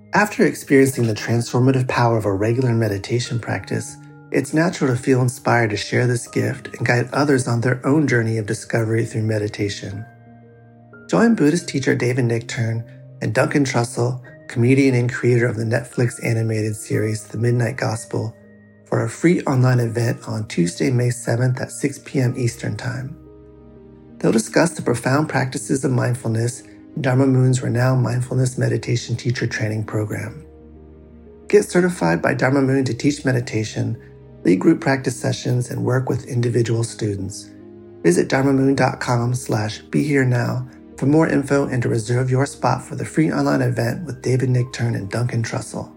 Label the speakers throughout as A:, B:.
A: After experiencing the transformative power of a regular meditation practice, it's natural to feel inspired to share this gift and guide others on their own journey of discovery through meditation. Join Buddhist teacher David Nichtern and Duncan Trussell, comedian and creator of the Netflix animated series The Midnight Gospel, for a free online event on Tuesday, May 7th at 6 p.m. Eastern Time. They'll discuss the profound practices of mindfulness in Dharma Moon's renowned mindfulness meditation teacher training program. Get certified by Dharma Moon to teach meditation, lead group practice sessions, and work with individual students. Visit dharmamoon.com/beherenow for more info and to reserve your spot for the free online event with David Nichtern and Duncan Trussell.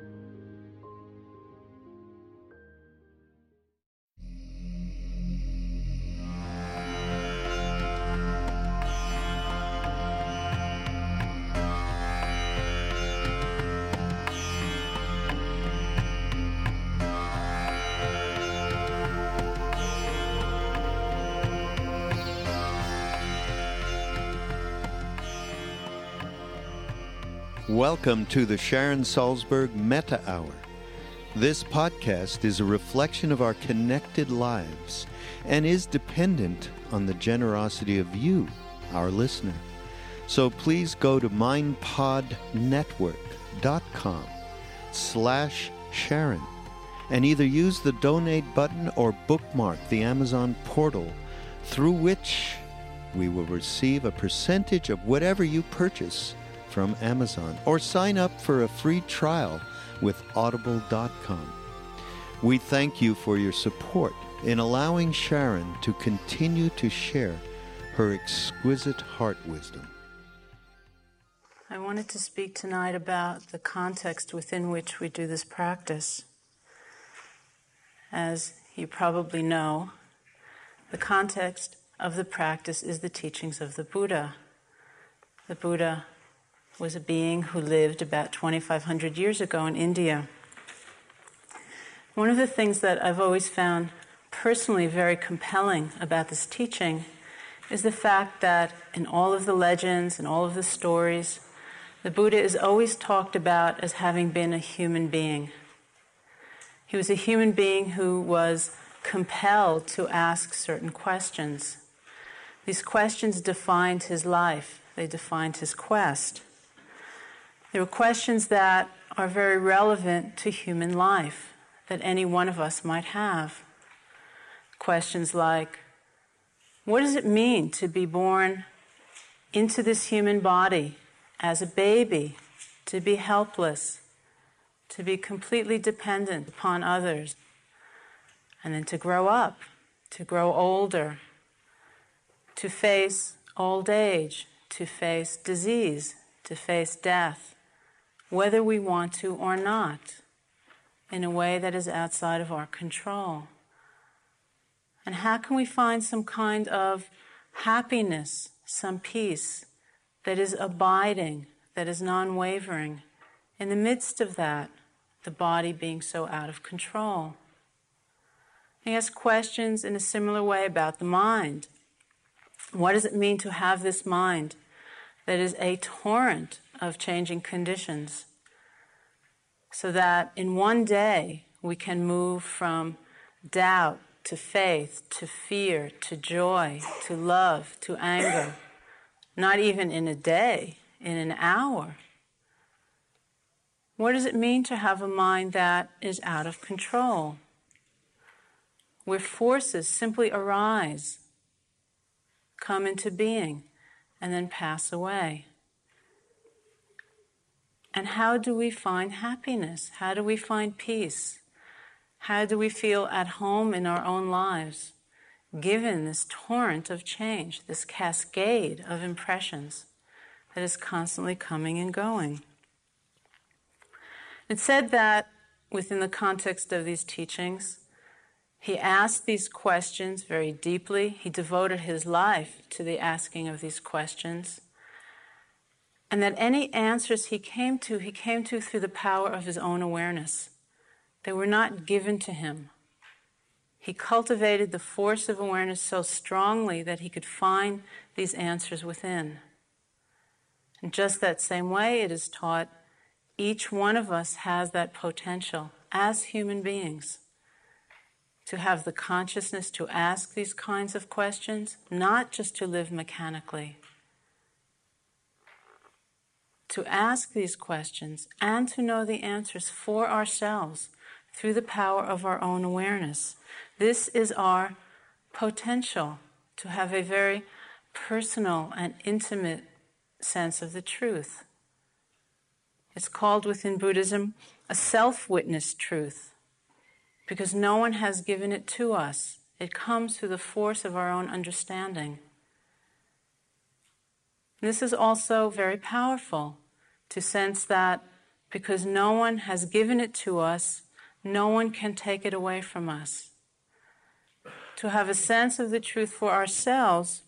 B: Welcome to the Sharon Salzberg Metta Hour. This podcast is a reflection of our connected lives and is dependent on the generosity of you, our listener. So please go to mindpodnetwork.com/Sharon and either use the donate button or bookmark the Amazon portal, through which we will receive a percentage of whatever you purchase from Amazon, or sign up for a free trial with audible.com. We thank you for your support in allowing Sharon to continue to share her exquisite heart wisdom.
C: I wanted to speak tonight about the context within which we do this practice. As you probably know, the context of the practice is the teachings of the Buddha. The Buddha was a being who lived about 2,500 years ago in India. One of the things that I've always found personally very compelling about this teaching is the fact that in all of the legends and all of the stories, the Buddha is always talked about as having been a human being. He was a human being who was compelled to ask certain questions. These questions defined his life. They defined his quest. They were questions that are very relevant to human life, that any one of us might have. Questions like, what does it mean to be born into this human body as a baby, to be helpless, to be completely dependent upon others, and then to grow up, to grow older, to face old age, to face disease, to face death, whether we want to or not, in a way that is outside of our control. And how can we find some kind of happiness, some peace that is abiding, that is non-wavering, in the midst of that, the body being so out of control? He asks questions in a similar way about the mind. What does it mean to have this mind that is a torrent of changing conditions, so that in one day we can move from doubt to faith, to fear, to joy, to love, to anger, not even in a day, in an hour? What does it mean to have a mind that is out of control, where forces simply arise, come into being, and then pass away? And how do we find happiness? How do we find peace? How do we feel at home in our own lives, given this torrent of change, this cascade of impressions that is constantly coming and going? It's said that within the context of these teachings, he asked these questions very deeply. He devoted his life to the asking of these questions. And that any answers he came to through the power of his own awareness. They were not given to him. He cultivated the force of awareness so strongly that he could find these answers within. In just that same way, it is taught Each one of us has that potential as human beings to have the consciousness to ask these kinds of questions, not just to live mechanically. To ask these questions and to know the answers for ourselves through the power of our own awareness. This is our potential to have a very personal and intimate sense of the truth. It's called within Buddhism a self-witnessed truth, because no one has given it to us. It comes through the force of our own understanding. This is also very powerful, to sense that because no one has given it to us, no one can take it away from us. To have a sense of the truth for ourselves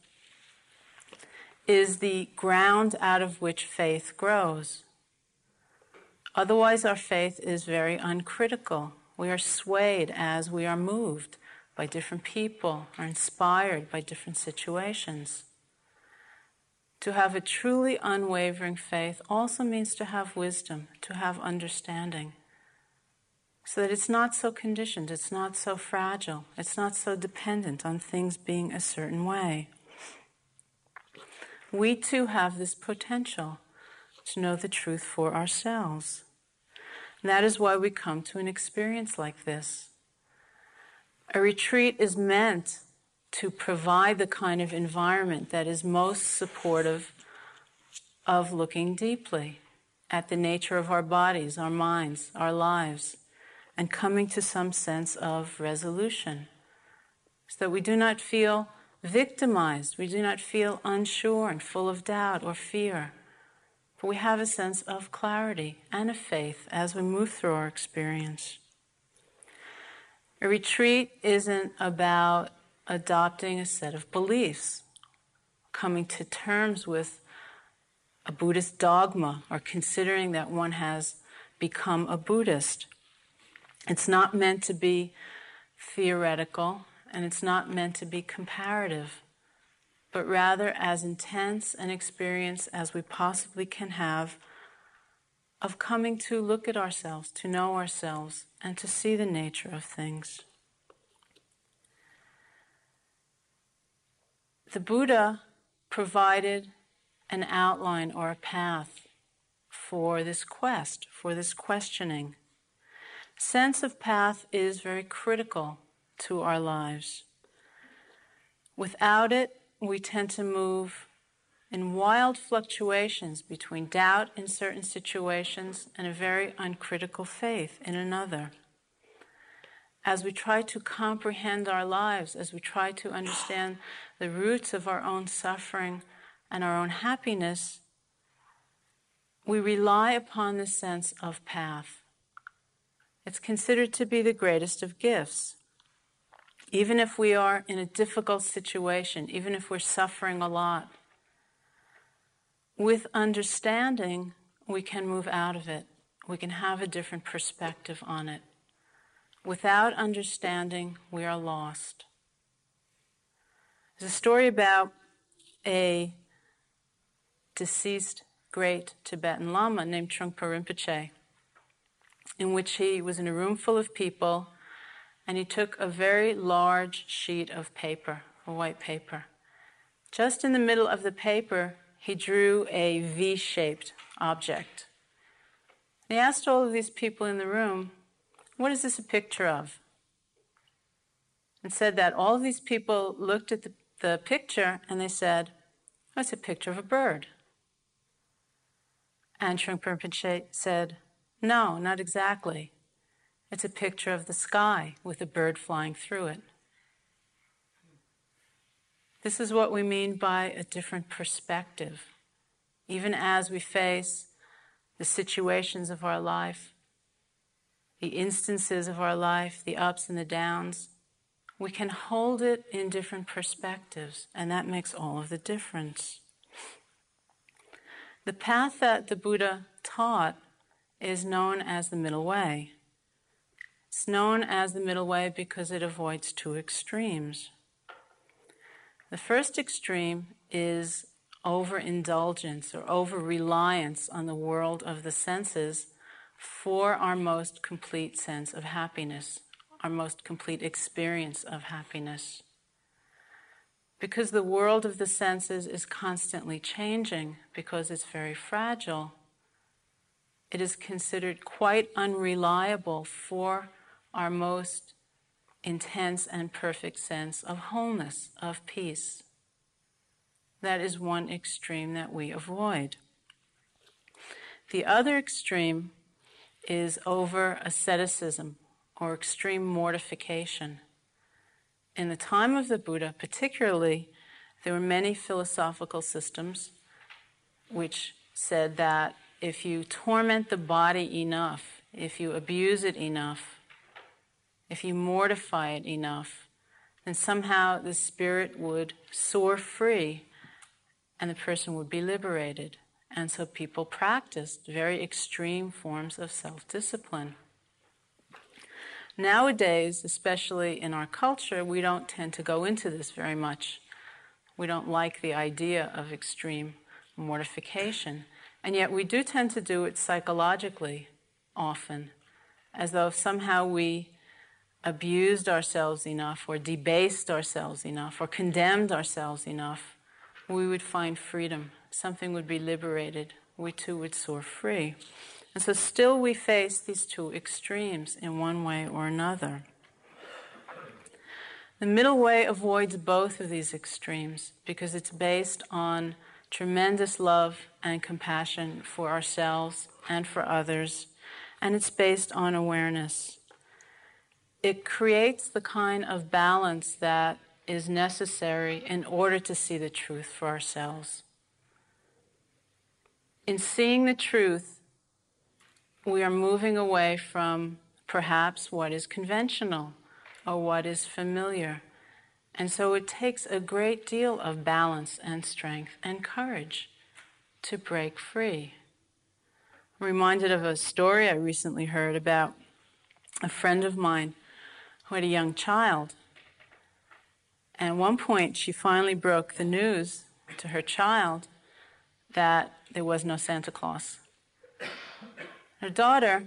C: is the ground out of which faith grows. Otherwise, our faith is very uncritical. We are swayed as we are moved by different people or inspired by different situations. To have a truly unwavering faith also means to have wisdom, to have understanding, so that it's not so conditioned, it's not so fragile, it's not so dependent on things being a certain way. We too have this potential to know the truth for ourselves. And that is why we come to an experience like this. A retreat is meant to provide the kind of environment that is most supportive of looking deeply at the nature of our bodies, our minds, our lives, and coming to some sense of resolution, so that we do not feel victimized, we do not feel unsure and full of doubt or fear, but we have a sense of clarity and of faith as we move through our experience. A retreat isn't about adopting a set of beliefs, coming to terms with a Buddhist dogma, or considering that one has become a Buddhist. It's not meant to be theoretical, and it's not meant to be comparative, but rather as intense an experience as we possibly can have of coming to look at ourselves, to know ourselves, and to see the nature of things. The Buddha provided an outline or a path for this quest, for this questioning. Sense of path is very critical to our lives. Without it, we tend to move in wild fluctuations between doubt in certain situations and a very uncritical faith in another. As we try to comprehend our lives, as we try to understand the roots of our own suffering and our own happiness, we rely upon the sense of path. It's considered to be the greatest of gifts. Even if we are in a difficult situation, even if we're suffering a lot, with understanding, we can move out of it. We can have a different perspective on it. Without understanding, we are lost. There's a story about a deceased great Tibetan Lama named Trungpa Rinpoche, in which he was in a room full of people, and he took a very large sheet of paper, a white paper. Just in the middle of the paper, he drew a V-shaped object. He asked all of these people in the room, "What is this a picture of?" And said that all of these people looked at the picture and they said, "Oh, it's a picture of a bird." And Trungpa Rinpoche said, "No, not exactly. It's a picture of the sky with a bird flying through it." This is what we mean by a different perspective. Even as we face the situations of our life, the instances of our life, the ups and the downs, we can hold it in different perspectives, and that makes all of the difference. The path that the Buddha taught is known as the middle way. It's known as the middle way because it avoids two extremes. The first extreme is overindulgence or over-reliance on the world of the senses for our most complete sense of happiness, our most complete experience of happiness. Because the world of the senses is constantly changing, because it's very fragile, it is considered quite unreliable for our most intense and perfect sense of wholeness, of peace. That is one extreme that we avoid. The other extreme is over asceticism or extreme mortification. In the time of the Buddha, particularly, there were many philosophical systems which said that if you torment the body enough, if you abuse it enough, if you mortify it enough, then somehow the spirit would soar free and the person would be liberated. And so people practiced very extreme forms of self-discipline. Nowadays, especially in our culture, we don't tend to go into this very much. We don't like the idea of extreme mortification. And yet we do tend to do it psychologically often, as though somehow we abused ourselves enough or debased ourselves enough or condemned ourselves enough, we would find freedom. Something would be liberated. We too would soar free. And so still we face these two extremes in one way or another. The middle way avoids both of these extremes because it's based on tremendous love and compassion for ourselves and for others, and it's based on awareness. It creates the kind of balance that is necessary in order to see the truth for ourselves. In seeing the truth, we are moving away from perhaps what is conventional or what is familiar. And so it takes a great deal of balance and strength and courage to break free. I'm reminded of a story I recently heard about a friend of mine who had a young child. And at one point, she finally broke the news to her child that there was no Santa Claus. Her daughter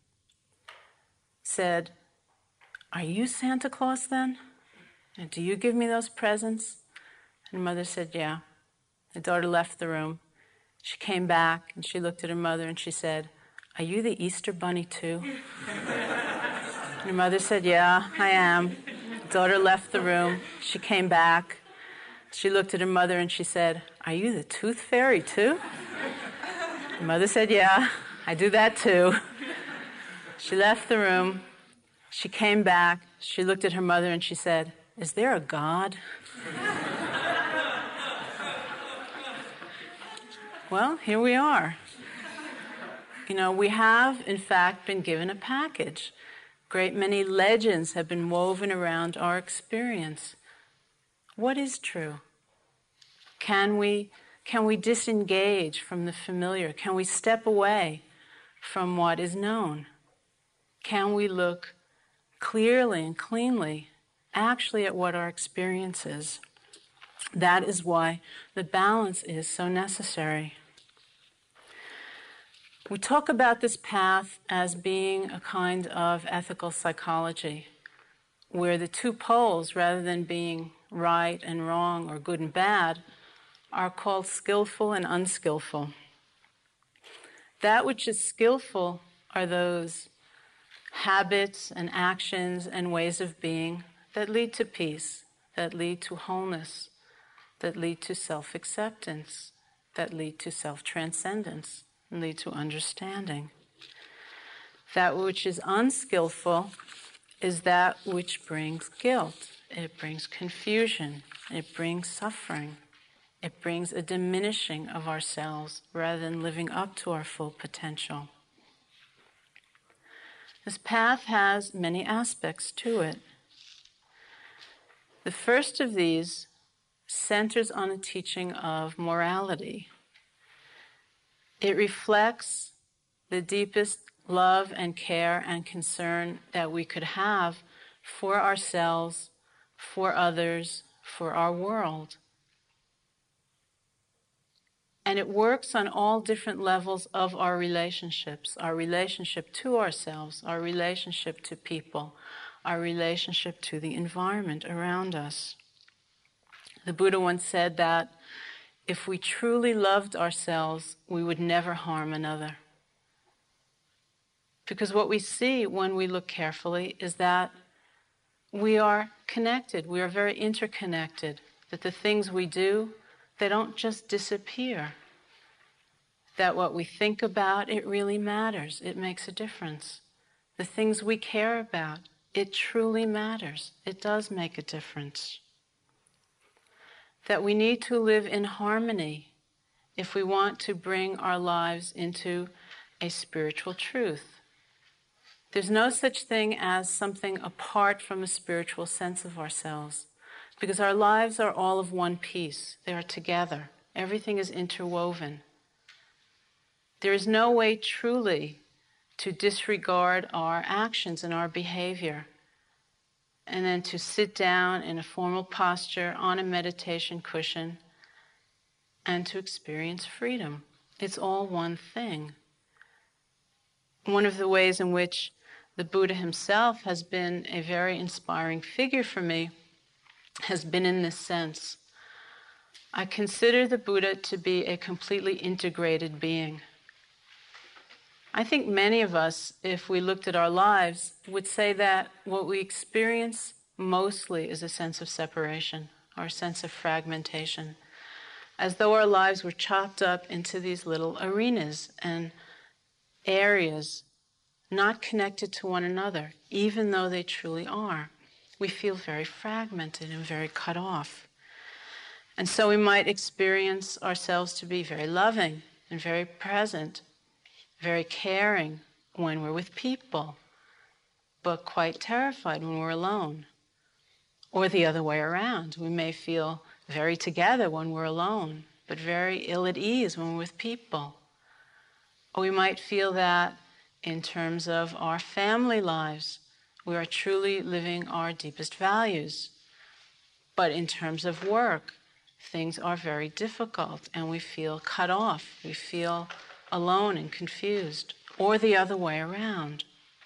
C: said, "Are you Santa Claus then? And do you give me those presents?" And her mother said, "Yeah." The daughter left the room. She came back and she looked at her mother and she said, "Are you the Easter Bunny too?" And her mother said, "Yeah, I am." The daughter left the room. She came back. She looked at her mother and she said, "Are you the Tooth Fairy too?" Her mother said, "Yeah, I do that too." She left the room. She came back. She looked at her mother and she said, "Is there a God?" Well, here we are. We have, in fact, been given a package. Great many legends have been woven around our experience. What is true? Can we disengage from the familiar? Can we step away from what is known? Can we look clearly and cleanly actually at what our experience is? That is why the balance is so necessary. We talk about this path as being a kind of ethical psychology, where the two poles, rather than being right and wrong or good and bad, are called skillful and unskillful. That which is skillful are those habits and actions and ways of being that lead to peace, that lead to wholeness, that lead to self-acceptance, that lead to self-transcendence, and lead to understanding. That which is unskillful is that which brings guilt. It brings confusion. It brings suffering. It brings a diminishing of ourselves rather than living up to our full potential. This path has many aspects to it. The first of these centers on a teaching of morality. It reflects the deepest love and care and concern that we could have for ourselves, for others, for our world. And it works on all different levels of our relationships, our relationship to ourselves, our relationship to people, our relationship to the environment around us. The Buddha once said that if we truly loved ourselves, we would never harm another. Because what we see when we look carefully is that we are connected, we are very interconnected, that the things we do, they don't just disappear. That what we think about, it really matters. It makes a difference. The things we care about, it truly matters. It does make a difference. That we need to live in harmony if we want to bring our lives into a spiritual truth. There's no such thing as something apart from a spiritual sense of ourselves, because our lives are all of one piece. They are together. Everything is interwoven. There is no way truly to disregard our actions and our behavior, and then to sit down in a formal posture on a meditation cushion and to experience freedom. It's all one thing. One of the ways in which the Buddha himself has been a very inspiring figure for me has been in this sense. I consider the Buddha to be a completely integrated being. I think many of us, if we looked at our lives, would say that what we experience mostly is a sense of separation or a sense of fragmentation, as though our lives were chopped up into these little arenas and areas not connected to one another, even though they truly are. We feel very fragmented and very cut off. And so we might experience ourselves to be very loving and very present, very caring when we're with people, but quite terrified when we're alone. Or the other way around. We may feel very together when we're alone, but very ill at ease when we're with people. Or we might feel that in terms of our family lives, we are truly living our deepest values. But in terms of work, things are very difficult and we feel cut off. We feel alone and confused. Or the other way around.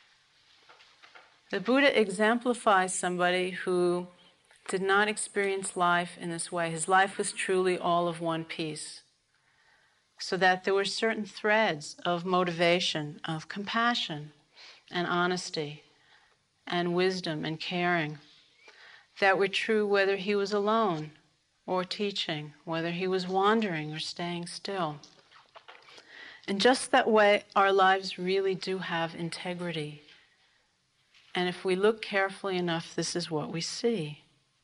C: The Buddha exemplifies somebody who did not experience life in this way. His life was truly all of one piece. So that there were certain threads of motivation, of compassion and honesty and wisdom and caring that were true whether he was alone or teaching, whether he was wandering or staying still. And just that way, our lives really do have integrity. And if we look carefully enough, this is what we see.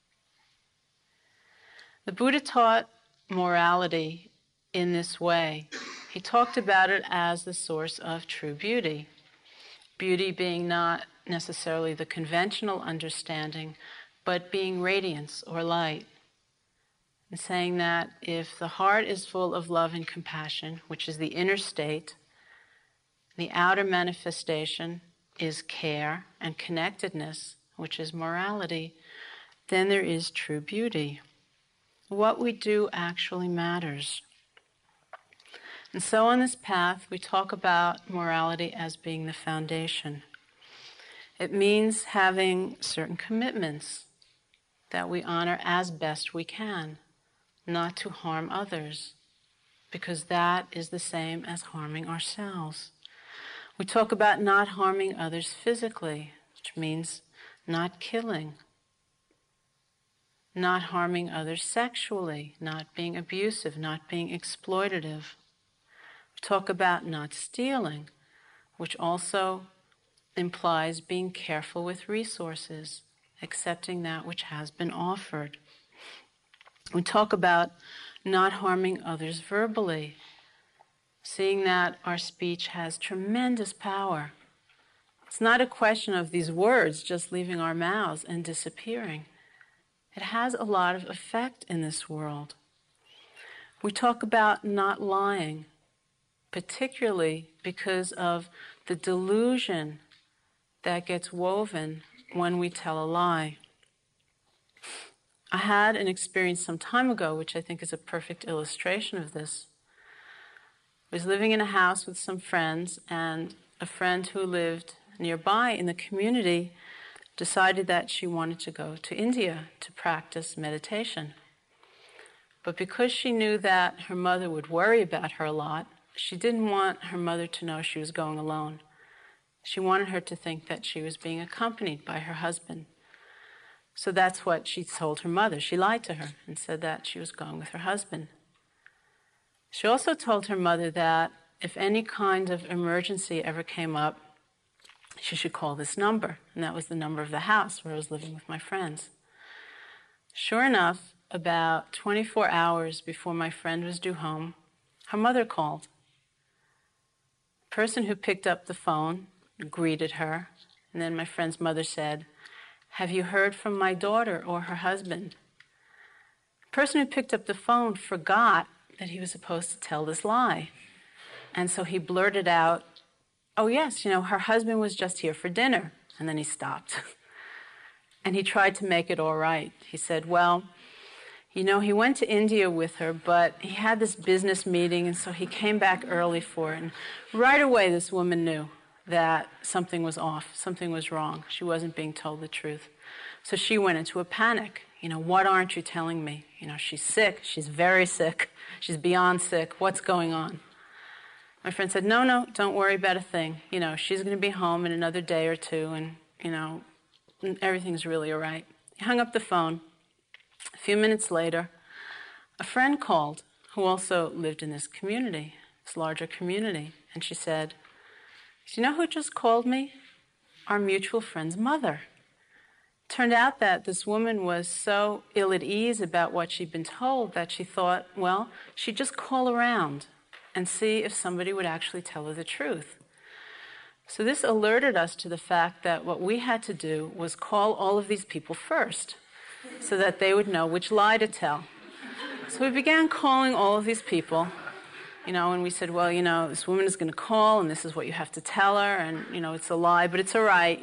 C: The Buddha taught morality in this way. He talked about it as the source of true beauty. Beauty being not necessarily the conventional understanding, but being radiance or light. And saying that if the heart is full of love and compassion, which is the inner state, the outer manifestation is care and connectedness, which is morality, then there is true beauty. What we do actually matters. And so on this path, we talk about morality as being the foundation. It means having certain commitments that we honor as best we can, not to harm others, because that is the same as harming ourselves. We talk about not harming others physically, which means not killing, not harming others sexually, not being abusive, not being exploitative. Talk about not stealing, which also implies being careful with resources, accepting that which has been offered. We talk about not harming others verbally, seeing that our speech has tremendous power. It's not a question of these words just leaving our mouths and disappearing. It has a lot of effect in this world. We talk about not lying, particularly because of the delusion that gets woven when we tell a lie. I had an experience some time ago, which I think is a perfect illustration of this. was living in a house with some friends, and a friend who lived nearby in the community decided that she wanted to go to India to practice meditation. But because she knew that her mother would worry about her a lot, she didn't want her mother to know she was going alone. She wanted her to think that she was being accompanied by her husband. So that's what she told her mother. She lied to her and said that she was going with her husband. She also told her mother that if any kind of emergency ever came up, she should call this number. And that was the number of the house where I was living with my friends. Sure enough, about 24 hours before my friend was due home, her mother called. The person who picked up the phone greeted her, and then my friend's mother said, "Have you heard from my daughter or her husband?" The person who picked up the phone forgot that he was supposed to tell this lie. And so he blurted out, "Oh yes, her husband was just here for dinner." And then he stopped. And he tried to make it all right. He said, "Well, he went to India with her, but he had this business meeting, and so he came back early for it." And right away, this woman knew that something was off, something was wrong. She wasn't being told the truth. So she went into a panic. "What aren't you telling me? She's sick, she's very sick, she's beyond sick, what's going on?" My friend said, no, don't worry about a thing. She's going to be home in another day or two, and, everything's really all right. He hung up the phone. A few minutes later, a friend called who also lived in this community, this larger community, and she said, "Do you know who just called me? Our mutual friend's mother." Turned out that this woman was so ill at ease about what she'd been told that she thought, well, she'd just call around and see if somebody would actually tell her the truth. So this alerted us to the fact that what we had to do was call all of these people first so that they would know which lie to tell. So we began calling all of these people, and we said, well, this woman is going to call, and this is what you have to tell her, and, it's a lie, but it's all right,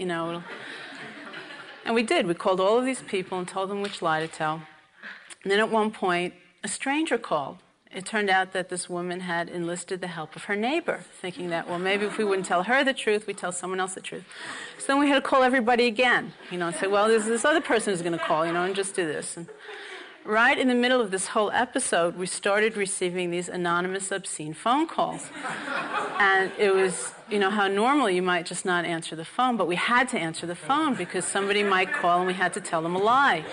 C: And we did. We called all of these people and told them which lie to tell. And then at one point, a stranger called. It turned out that this woman had enlisted the help of her neighbor, thinking that, well, maybe if we wouldn't tell her the truth, we'd tell someone else the truth. So then we had to call everybody again, and say, well, there's this other person who's going to call, and just do this. And right in the middle of this whole episode, we started receiving these anonymous, obscene phone calls. And it was, how normally you might just not answer the phone, but we had to answer the phone because somebody might call and we had to tell them a lie.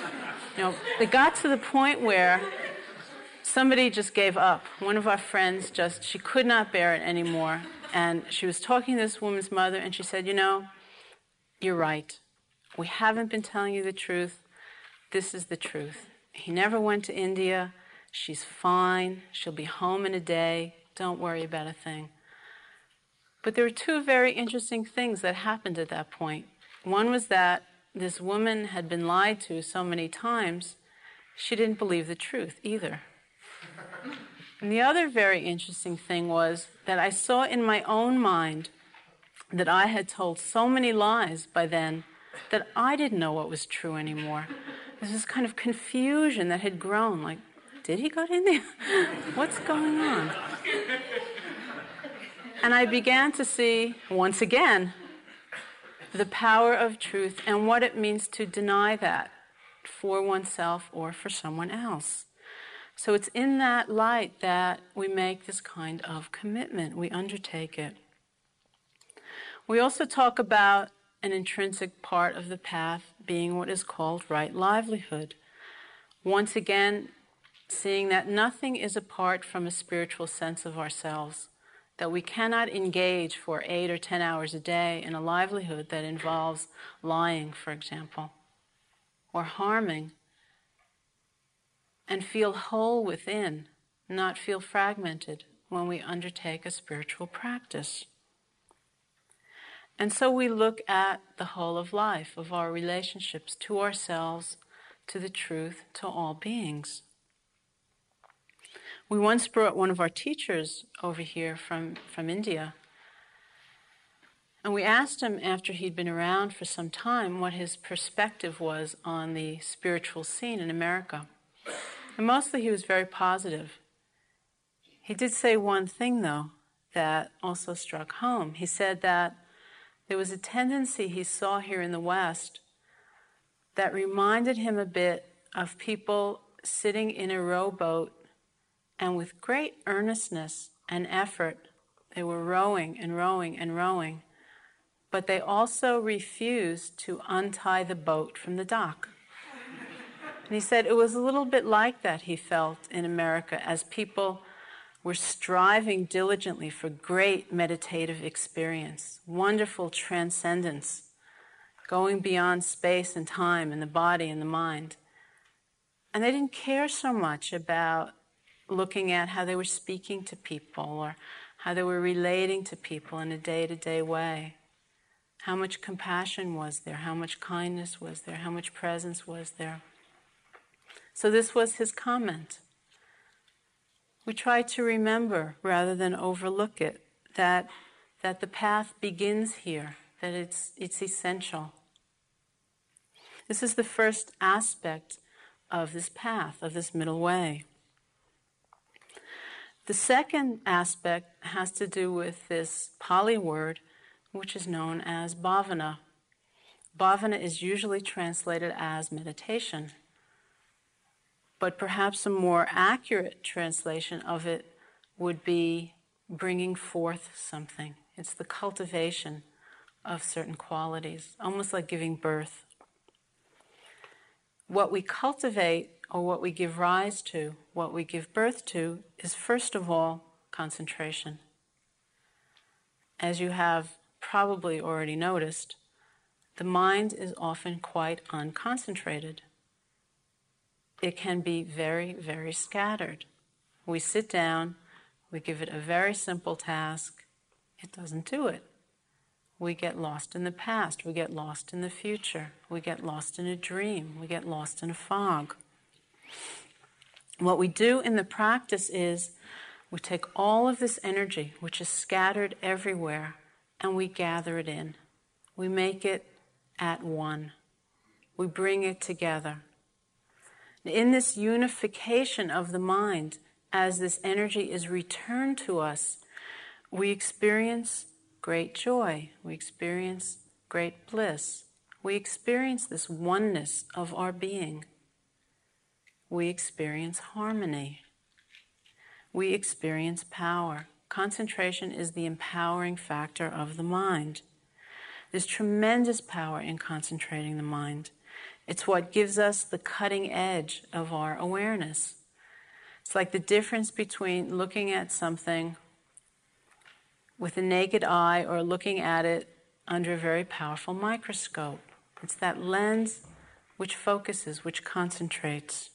C: It got to the point where somebody just gave up. One of our friends she could not bear it anymore. And she was talking to this woman's mother, and she said, you're right. We haven't been telling you the truth. This is the truth. He never went to India. She's fine. She'll be home in a day. Don't worry about a thing. But there were two very interesting things that happened at that point. One was that this woman had been lied to so many times, she didn't believe the truth either. And the other very interesting thing was that I saw in my own mind that I had told so many lies by then that I didn't know what was true anymore. There's this kind of confusion that had grown, like, did he go to India? What's going on? And I began to see, once again, the power of truth and what it means to deny that for oneself or for someone else. So it's in that light that we make this kind of commitment. We undertake it. We also talk about an intrinsic part of the path being what is called right livelihood. Once again, seeing that nothing is apart from a spiritual sense of ourselves, that we cannot engage for 8 or 10 hours a day in a livelihood that involves lying, for example, or harming, and feel whole within, not feel fragmented when we undertake a spiritual practice. And so we look at the whole of life, of our relationships to ourselves, to the truth, to all beings. We once brought one of our teachers over here from India, and we asked him, after he'd been around for some time, what his perspective was on the spiritual scene in America. And mostly he was very positive. He did say one thing, though, that also struck home. He said that there was a tendency he saw here in the West that reminded him a bit of people sitting in a rowboat, and with great earnestness and effort, they were rowing and rowing and rowing, but they also refused to untie the boat from the dock. And he said it was a little bit like that, he felt, in America, as people were striving diligently for great meditative experience, wonderful transcendence, going beyond space and time and the body and the mind. And they didn't care so much about looking at how they were speaking to people or how they were relating to people in a day-to-day way. How much compassion was there? How much kindness was there? How much presence was there? So this was his comment. We try to remember, rather than overlook it, that the path begins here, that it's essential. This is the first aspect of this path, of this middle way. The second aspect has to do with this Pali word, which is known as bhavana. Bhavana is usually translated as meditation, but perhaps a more accurate translation of it would be bringing forth something. It's the cultivation of certain qualities, almost like giving birth. What we cultivate, or what we give rise to, what we give birth to, is first of all concentration. As you have probably already noticed, the mind is often quite unconcentrated. It can be very, very scattered. We sit down, we give it a very simple task, it doesn't do it. We get lost in the past, we get lost in the future, we get lost in a dream, we get lost in a fog. What we do in the practice is we take all of this energy, which is scattered everywhere, and we gather it in. We make it at one. We bring it together. In this unification of the mind, as this energy is returned to us, we experience great joy, we experience great bliss, we experience this oneness of our being, we experience harmony, we experience power. Concentration is the empowering factor of the mind. There's tremendous power in concentrating the mind. It's what gives us the cutting edge of our awareness. It's like the difference between looking at something with the naked eye or looking at it under a very powerful microscope. It's that lens which focuses, which concentrates.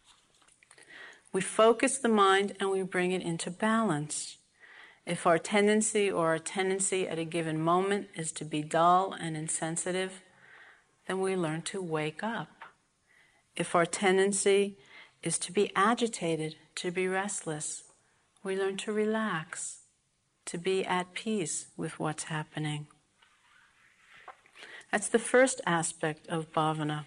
C: We focus the mind and we bring it into balance. If our tendency at a given moment is to be dull and insensitive, then we learn to wake up. If our tendency is to be agitated, to be restless, we learn to relax, to be at peace with what's happening. That's the first aspect of bhavana.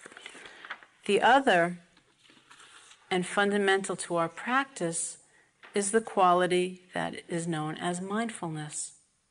C: The other, and fundamental to our practice, is the quality that is known as mindfulness.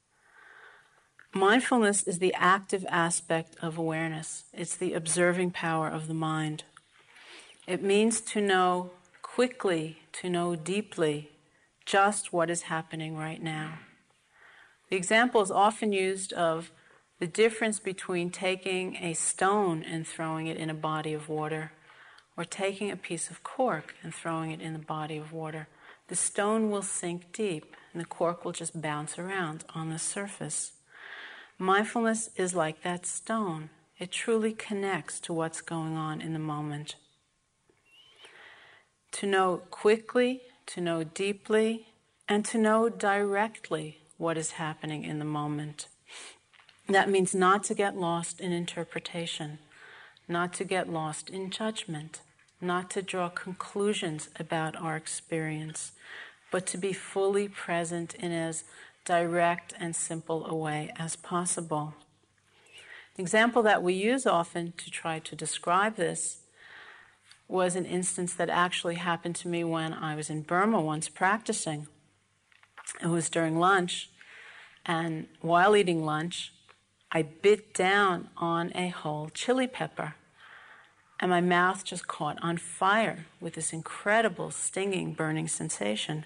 C: Mindfulness is the active aspect of awareness. It's the observing power of the mind. It means to know quickly, to know deeply, just what is happening right now. The example is often used of the difference between taking a stone and throwing it in a body of water, or taking a piece of cork and throwing it in the body of water. The stone will sink deep, and the cork will just bounce around on the surface. Mindfulness is like that stone. It truly connects to what's going on in the moment. To know quickly, to know deeply, and to know directly what is happening in the moment. That means not to get lost in interpretation, not to get lost in judgment, not to draw conclusions about our experience, but to be fully present in as direct and simple a way as possible. The example that we use often to try to describe this, was an instance that actually happened to me when I was in Burma once practicing. It was during lunch, and while eating lunch, I bit down on a whole chili pepper, and my mouth just caught on fire with this incredible stinging, burning sensation.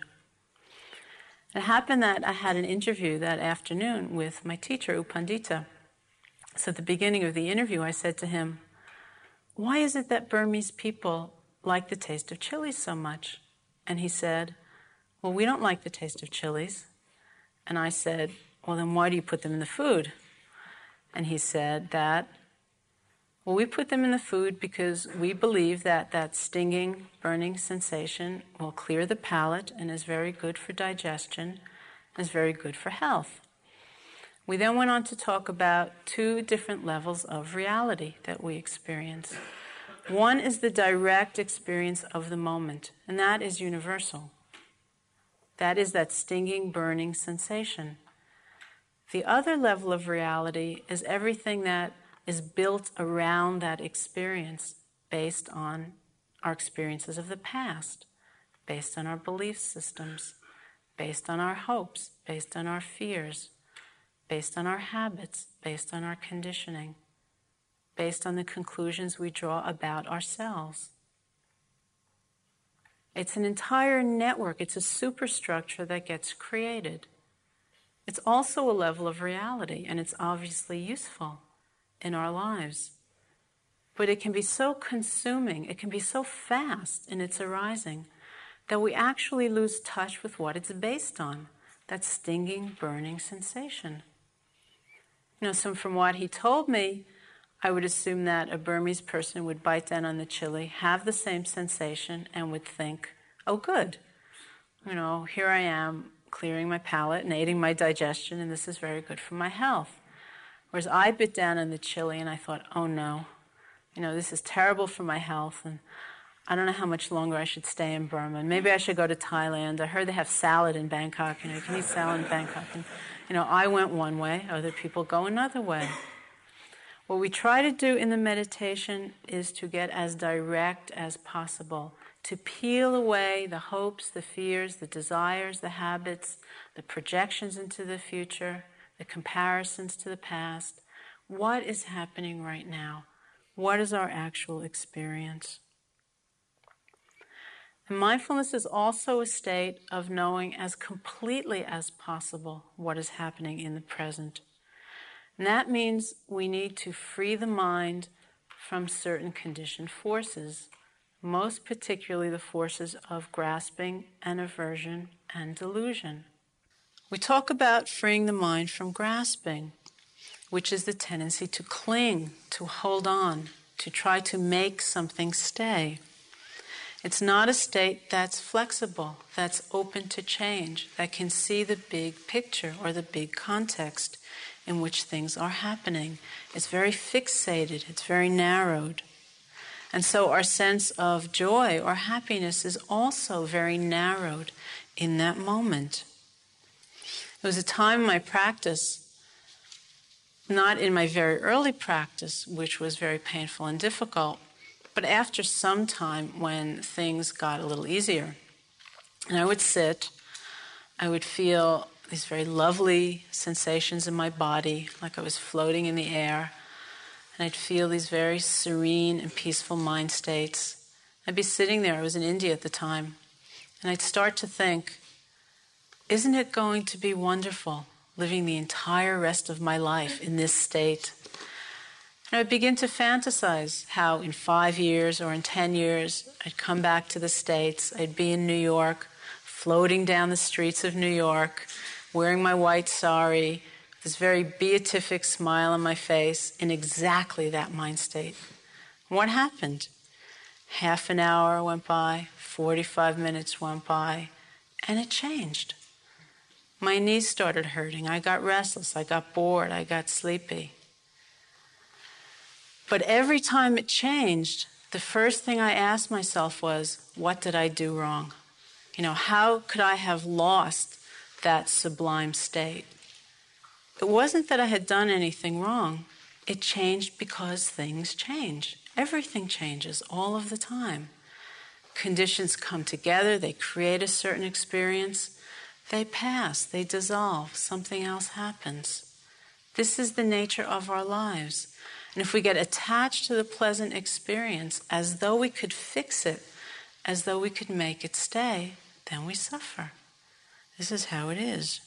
C: It happened that I had an interview that afternoon with my teacher, U Pandita. So at the beginning of the interview, I said to him, "Why is it that Burmese people like the taste of chilies so much?" And he said, "Well, we don't like the taste of chilies." And I said, "Well, then why do you put them in the food?" And he said that, "Well, we put them in the food because we believe that that stinging, burning sensation will clear the palate and is very good for digestion and is very good for health." We then went on to talk about two different levels of reality that we experience. One is the direct experience of the moment, and that is universal. That is that stinging, burning sensation. The other level of reality is everything that is built around that experience based on our experiences of the past, based on our belief systems, based on our hopes, based on our fears, based on our habits, based on our conditioning, based on the conclusions we draw about ourselves. It's an entire network. It's a superstructure that gets created. It's also a level of reality, and it's obviously useful in our lives. But it can be so consuming, it can be so fast in its arising, that we actually lose touch with what it's based on, that stinging, burning sensation. So from what he told me, I would assume that a Burmese person would bite down on the chili, have the same sensation, and would think, "Oh, good. Here I am clearing my palate and aiding my digestion, and this is very good for my health." Whereas I bit down on the chili and I thought, "Oh no, this is terrible for my health, and I don't know how much longer I should stay in Burma. Maybe I should go to Thailand. I heard they have salad in Bangkok. You can eat salad in Bangkok." And I went one way, other people go another way. What we try to do in the meditation is to get as direct as possible, to peel away the hopes, the fears, the desires, the habits, the projections into the future, the comparisons to the past. What is happening right now? What is our actual experience? And mindfulness is also a state of knowing as completely as possible what is happening in the present. And that means we need to free the mind from certain conditioned forces, most particularly the forces of grasping and aversion and delusion. We talk about freeing the mind from grasping, which is the tendency to cling, to hold on, to try to make something stay. It's not a state that's flexible, that's open to change, that can see the big picture or the big context in which things are happening. It's very fixated, it's very narrowed. And so our sense of joy or happiness is also very narrowed in that moment. There was a time in my practice, not in my very early practice, which was very painful and difficult, but after some time when things got a little easier, and I would sit, I would feel these very lovely sensations in my body, like I was floating in the air, and I'd feel these very serene and peaceful mind states. I'd be sitting there, I was in India at the time, and I'd start to think, isn't it going to be wonderful living the entire rest of my life in this state? And I would begin to fantasize how in 5 years or in 10 years I'd come back to the States, I'd be in New York, floating down the streets of New York, wearing my white sari, this very beatific smile on my face, in exactly that mind state. What happened? Half an hour went by, 45 minutes went by, and it changed. My knees started hurting, I got restless, I got bored, I got sleepy. But every time it changed, the first thing I asked myself was, what did I do wrong? How could I have lost that sublime state? It wasn't that I had done anything wrong. It changed because things change. Everything changes all of the time. conditions come together, they create a certain experience, they pass, they dissolve, something else happens. This is the nature of our lives. And if we get attached to the pleasant experience as though we could fix it, as though we could make it stay, then we suffer. This is how it is.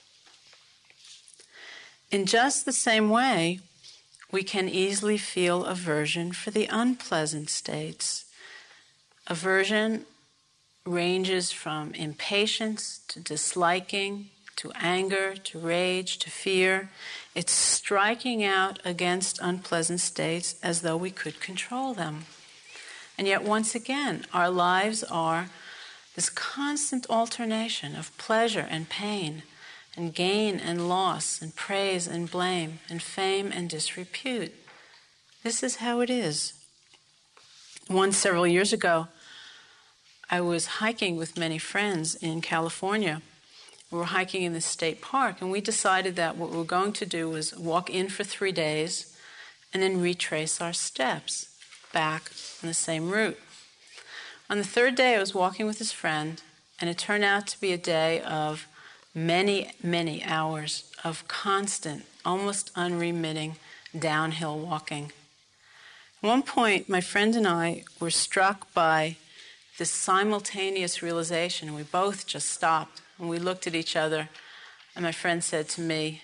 C: In just the same way, we can easily feel aversion for the unpleasant states. Aversion ranges from impatience to disliking, to anger, to rage, to fear. It's striking out against unpleasant states as though we could control them. And yet, once again, our lives are this constant alternation of pleasure and pain, and gain and loss, and praise and blame, and fame and disrepute. This is how it is. Once, several years ago, I was hiking with many friends in California. We were hiking in the state park, and we decided that what we were going to do was walk in for 3 days and then retrace our steps back on the same route. On the third day, I was walking with this friend, and it turned out to be a day of many, many hours of constant, almost unremitting downhill walking. At one point, my friend and I were struck by this simultaneous realization, and we both just stopped, and we looked at each other, and my friend said to me,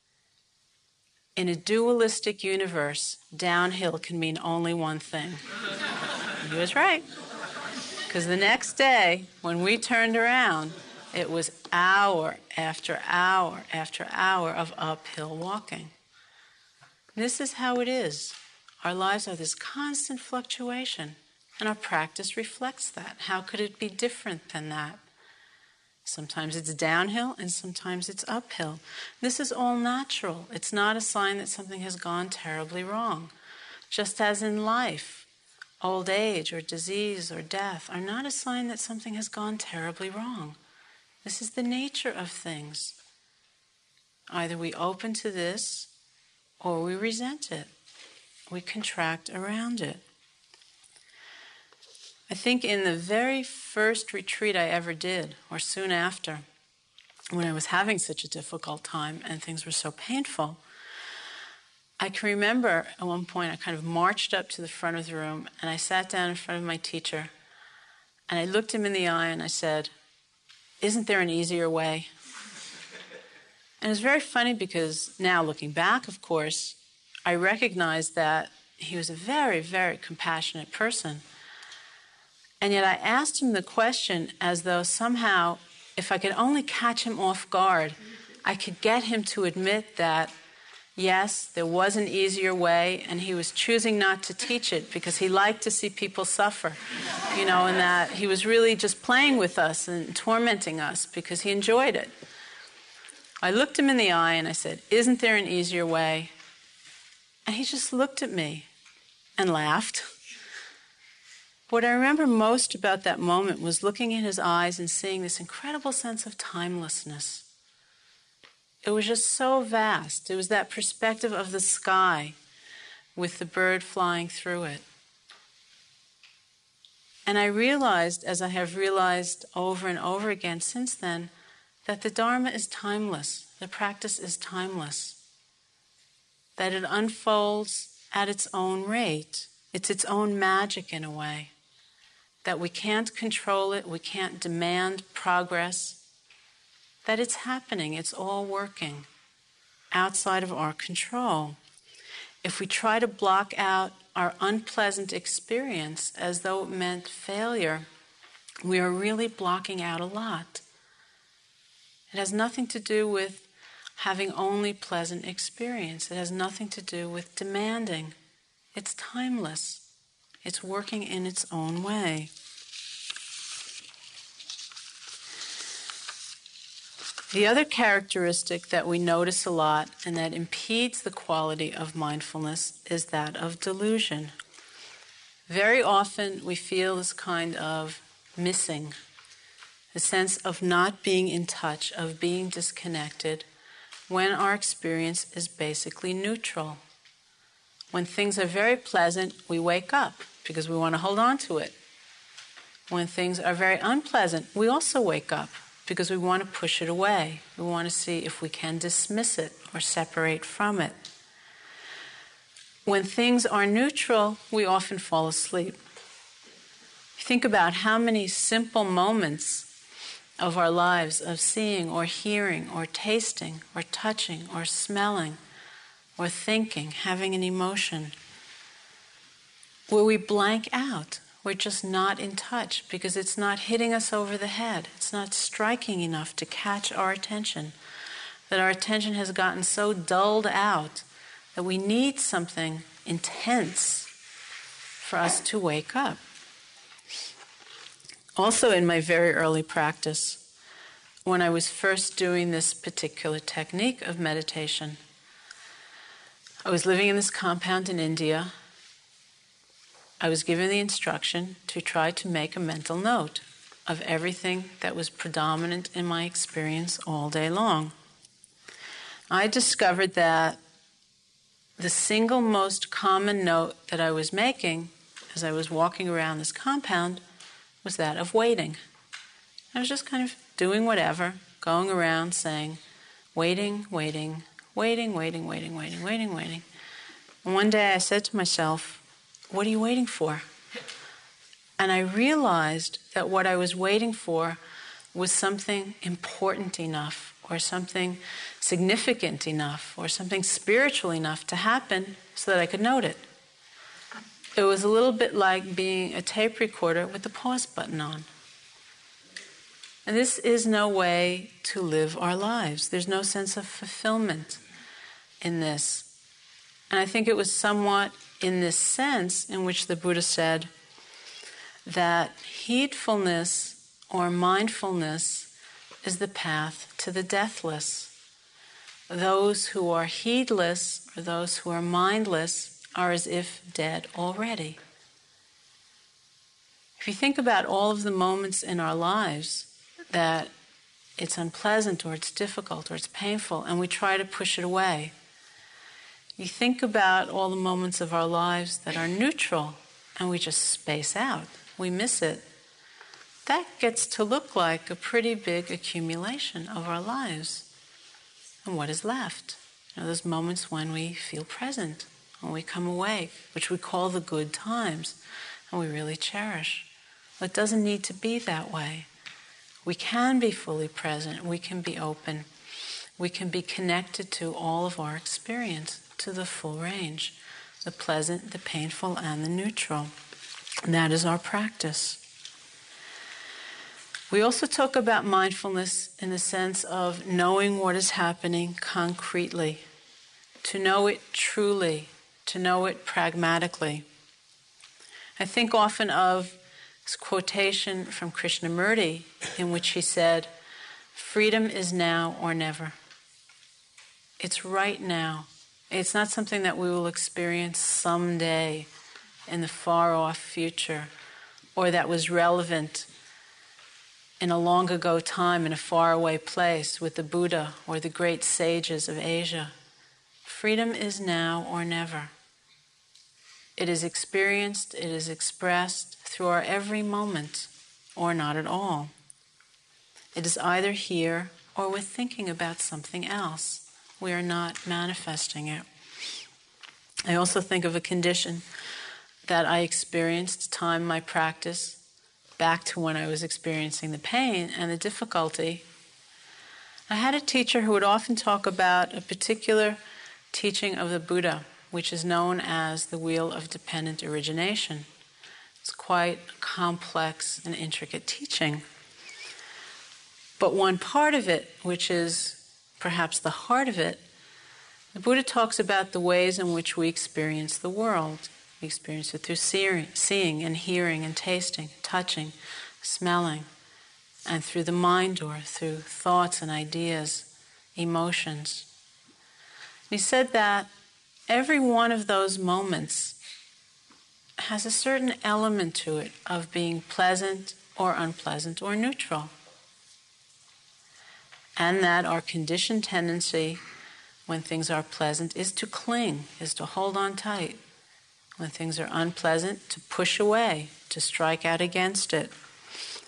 C: "In a dualistic universe, downhill can mean only one thing." And he was right. Because the next day, when we turned around, it was hour after hour after hour of uphill walking. This is how it is. Our lives are this constant fluctuation, and our practice reflects that. How could it be different than that? Sometimes it's downhill, and sometimes it's uphill. This is all natural. It's not a sign that something has gone terribly wrong. Just as in life, old age or disease or death are not a sign that something has gone terribly wrong. This is the nature of things. Either we open to this or we resent it. We contract around it. I think in the very first retreat I ever did, or soon after, when I was having such a difficult time and things were so painful, I can remember at one point I kind of marched up to the front of the room and I sat down in front of my teacher and I looked him in the eye and I said, "Isn't there an easier way?" And it's very funny because now looking back, of course, I recognized that he was a very, very compassionate person. And yet I asked him the question as though somehow, if I could only catch him off guard, I could get him to admit that, yes, there was an easier way, and he was choosing not to teach it because he liked to see people suffer, and that he was really just playing with us and tormenting us because he enjoyed it. I looked him in the eye and I said, "Isn't there an easier way?" And he just looked at me and laughed. What I remember most about that moment was looking in his eyes and seeing this incredible sense of timelessness. It was just so vast. It was that perspective of the sky with the bird flying through it. And I realized, as I have realized over and over again since then, that the Dharma is timeless. The practice is timeless. That it unfolds at its own rate. It's its own magic in a way. That we can't control it, we can't demand progress. That it's happening, it's all working outside of our control. If we try to block out our unpleasant experience as though it meant failure, we are really blocking out a lot. It has nothing to do with having only pleasant experience. It has nothing to do with demanding. It's timeless. It's working in its own way. The other characteristic that we notice a lot and that impedes the quality of mindfulness is that of delusion. Very often we feel this kind of missing, the sense of not being in touch, of being disconnected, when our experience is basically neutral. When things are very pleasant, we wake up because we want to hold on to it. when things are very unpleasant, we also wake up because we want to push it away. We want to see if we can dismiss it or separate from it. When things are neutral, we often fall asleep. Think about how many simple moments of our lives of seeing or hearing or tasting or touching or smelling or thinking, having an emotion, where we blank out. We're just not in touch because it's not hitting us over the head. It's not striking enough to catch our attention, that our attention has gotten so dulled out that we need something intense for us to wake up. Also in my very early practice, when I was first doing this particular technique of meditation, I was living in this compound in India. I was given the instruction to try to make a mental note of everything that was predominant in my experience all day long. I discovered that the single most common note that I was making as I was walking around this compound was that of waiting. I was just kind of doing whatever, going around saying, waiting, waiting, waiting, waiting, waiting, waiting, waiting, waiting. And one day I said to myself, what are you waiting for? And I realized that what I was waiting for was something important enough, or something significant enough, or something spiritual enough to happen so that I could note it. It was a little bit like being a tape recorder with the pause button on. And this is no way to live our lives. There's no sense of fulfillment in this. And I think it was somewhat in this sense in which the Buddha said that heedfulness or mindfulness is the path to the deathless. Those who are heedless, or those who are mindless, are as if dead already. If you think about all of the moments in our lives that it's unpleasant or it's difficult or it's painful and we try to push it away, you think about all the moments of our lives that are neutral and we just space out, we miss it. That gets to look like a pretty big accumulation of our lives. And what is left? Those moments when we feel present, when we come awake, which we call the good times, and we really cherish. But it doesn't need to be that way. We can be fully present, we can be open, we can be connected to all of our experience, to the full range, the pleasant, the painful, and the neutral. And that is our practice. We also talk about mindfulness in the sense of knowing what is happening concretely, to know it truly, to know it pragmatically. I think often of this quotation from Krishnamurti in which he said, freedom is now or never. It's right now. It's not something that we will experience someday in the far-off future, or that was relevant in a long ago time in a faraway place with the Buddha or the great sages of Asia. Freedom is now or never. It is experienced, it is expressed through our every moment, or not at all. It is either here or we're thinking about something else. We are not manifesting it. I also think of a condition that I experienced time my practice back to when I was experiencing the pain and the difficulty. I had a teacher who would often talk about a particular teaching of the Buddha, which is known as the Wheel of Dependent Origination. It's quite a complex and intricate teaching. But one part of it, which is perhaps the heart of it, the Buddha talks about the ways in which we experience the world. We experience it through seeing and hearing and tasting, touching, smelling, and through the mind door, through thoughts and ideas, emotions. He said that every one of those moments has a certain element to it of being pleasant or unpleasant or neutral. And that our conditioned tendency when things are pleasant is to cling, is to hold on tight. When things are unpleasant, to push away, to strike out against it.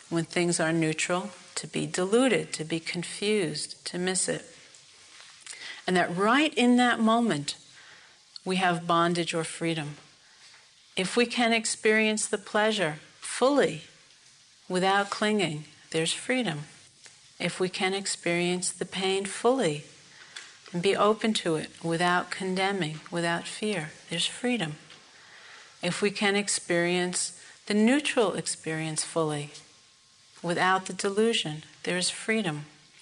C: when things are neutral, to be deluded, to be confused, to miss it. And that right in that moment, we have bondage or freedom. If we can experience the pleasure fully, without clinging, there's freedom. If we can experience the pain fully and be open to it without condemning, without fear, there's freedom. If we can experience the neutral experience fully, without the delusion, there's freedom.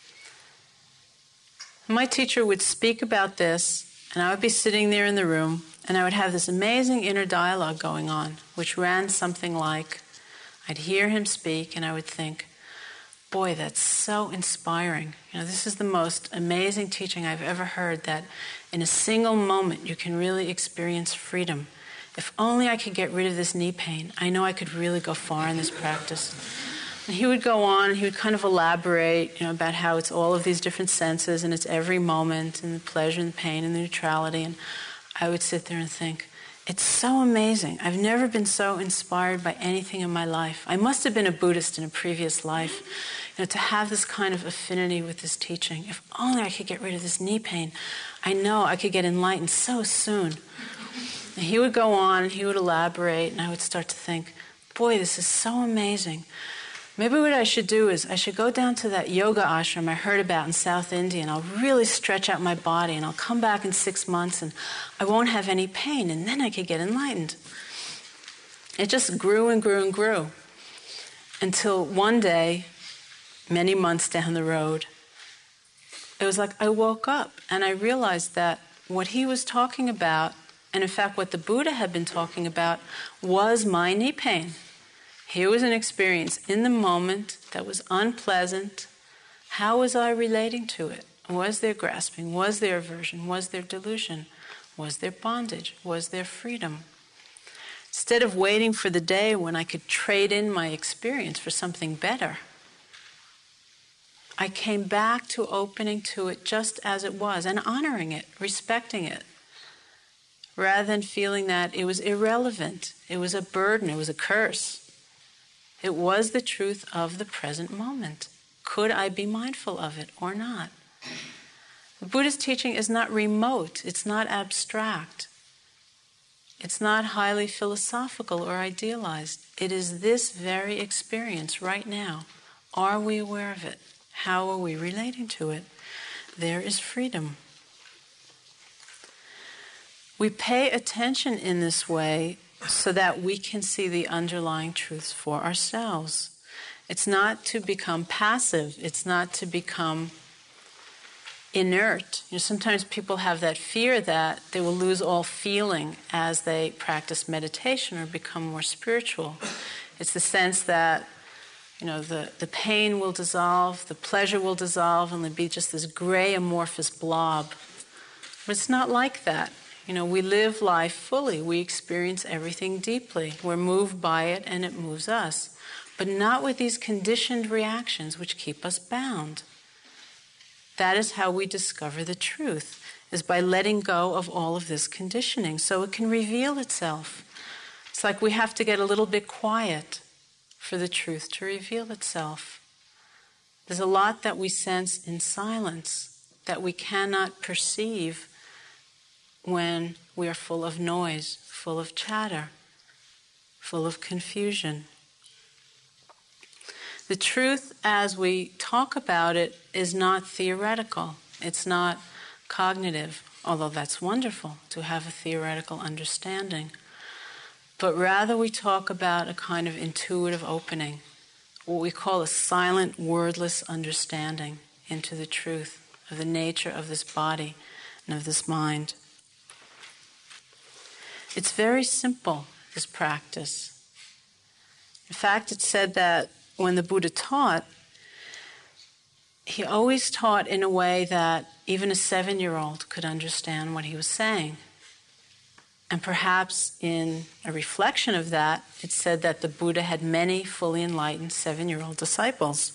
C: My teacher would speak about this, and I would be sitting there in the room, and I would have this amazing inner dialogue going on, which ran something like, I'd hear him speak, and I would think, boy, that's so inspiring. This is the most amazing teaching I've ever heard, that in a single moment you can really experience freedom. If only I could get rid of this knee pain, I know I could really go far in this practice. And he would go on, and he would kind of elaborate, about how it's all of these different senses, and it's every moment, and the pleasure and the pain and the neutrality. And I would sit there and think, it's so amazing. I've never been so inspired by anything in my life. I must have been a Buddhist in a previous life, to have this kind of affinity with this teaching. If only I could get rid of this knee pain, I know I could get enlightened so soon. And he would go on, and he would elaborate, and I would start to think, boy, this is so amazing. Maybe what I should do is I should go down to that yoga ashram I heard about in South India, and I'll really stretch out my body, and I'll come back in 6 months, and I won't have any pain, and then I could get enlightened. It just grew and grew and grew until one day, many months down the road, it was like I woke up and I realized that what he was talking about, and in fact what the Buddha had been talking about, was my knee pain. Here was an experience in the moment that was unpleasant. How was I relating to it? Was there grasping? Was there aversion? Was there delusion? Was there bondage? Was there freedom? Instead of waiting for the day when I could trade in my experience for something better, I came back to opening to it just as it was and honoring it, respecting it, rather than feeling that it was irrelevant, it was a burden, it was a curse. It was the truth of the present moment. Could I be mindful of it or not? The Buddha's teaching is not remote, it's not abstract. It's not highly philosophical or idealized. It is this very experience right now. Are we aware of it? How are we relating to it? There is freedom. We pay attention in this way so that we can see the underlying truths for ourselves. It's not to become passive. It's not to become inert. Sometimes people have that fear that they will lose all feeling as they practice meditation or become more spiritual. It's the sense that the pain will dissolve, the pleasure will dissolve, and there'll be just this gray amorphous blob. But it's not like that. We live life fully. We experience everything deeply. We're moved by it, and it moves us. But not with these conditioned reactions which keep us bound. That is how we discover the truth, is by letting go of all of this conditioning so it can reveal itself. It's like we have to get a little bit quiet for the truth to reveal itself. There's a lot that we sense in silence that we cannot perceive when we are full of noise, full of chatter, full of confusion. The truth as we talk about it is not theoretical. It's not cognitive, although that's wonderful to have a theoretical understanding. But rather we talk about a kind of intuitive opening, what we call a silent, wordless understanding into the truth of the nature of this body and of this mind. It's very simple, this practice. In fact, it's said that when the Buddha taught, he always taught in a way that even a 7-year-old could understand what he was saying. And perhaps in a reflection of that, it's said that the Buddha had many fully enlightened 7-year-old disciples.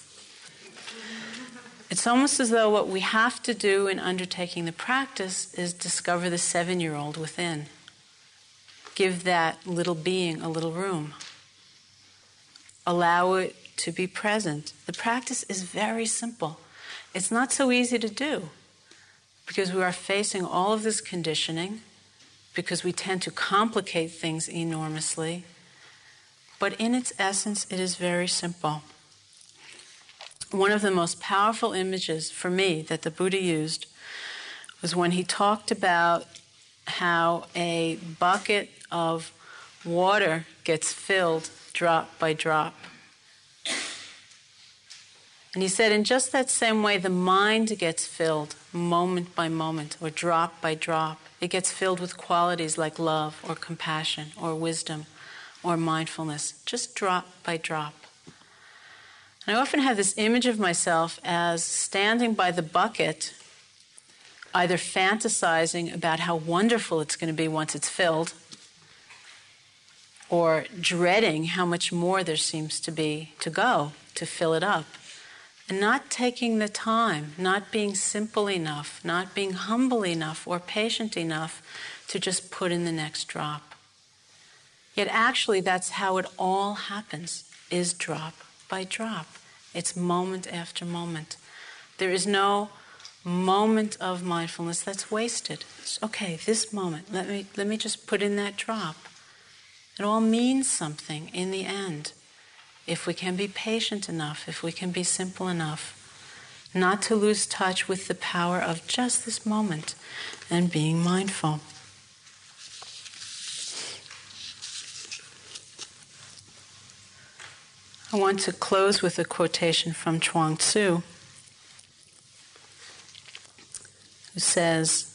C: It's almost as though what we have to do in undertaking the practice is discover the 7-year-old within. Give that little being a little room. Allow it to be present. The practice is very simple. It's not so easy to do because we are facing all of this conditioning, because we tend to complicate things enormously. But in its essence, it is very simple. One of the most powerful images for me that the Buddha used was when he talked about how a bucket of water gets filled drop by drop. And he said in just that same way, the mind gets filled moment by moment or drop by drop. It gets filled with qualities like love or compassion or wisdom or mindfulness, just drop by drop. And I often have this image of myself as standing by the bucket, either fantasizing about how wonderful it's going to be once it's filled, or dreading how much more there seems to be to go to fill it up. And not taking the time, not being simple enough, not being humble enough or patient enough to just put in the next drop. Yet actually that's how it all happens, is drop by drop. It's moment after moment. There is no moment of mindfulness that's wasted. It's, okay, this moment, let me just put in that drop. It all means something in the end. If we can be patient enough, if we can be simple enough, not to lose touch with the power of just this moment and being mindful. I want to close with a quotation from Chuang Tzu, who says,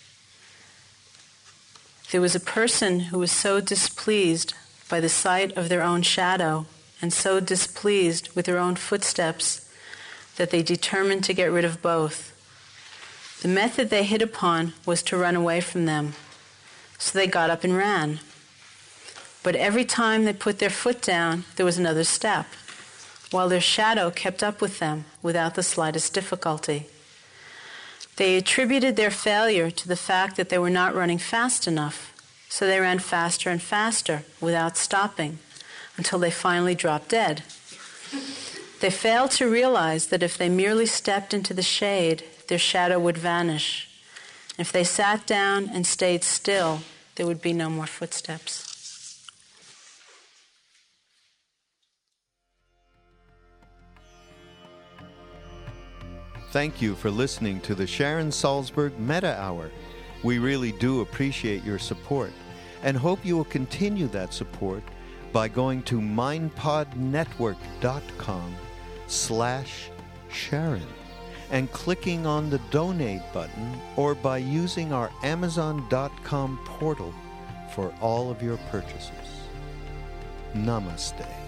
C: "There was a person who was so displeased by the sight of their own shadow and so displeased with their own footsteps that they determined to get rid of both. The method they hit upon was to run away from them. So they got up and ran. But every time they put their foot down, there was another step, while their shadow kept up with them without the slightest difficulty. They attributed their failure to the fact that they were not running fast enough, so they ran faster and faster without stopping until they finally dropped dead. They failed to realize that if they merely stepped into the shade, their shadow would vanish. If they sat down and stayed still, there would be no more footsteps."
B: Thank you for listening to the Sharon Salzberg Metta Hour. We really do appreciate your support and hope you will continue that support by going to mindpodnetwork.com/Sharon and clicking on the donate button, or by using our Amazon.com portal for all of your purchases. Namaste.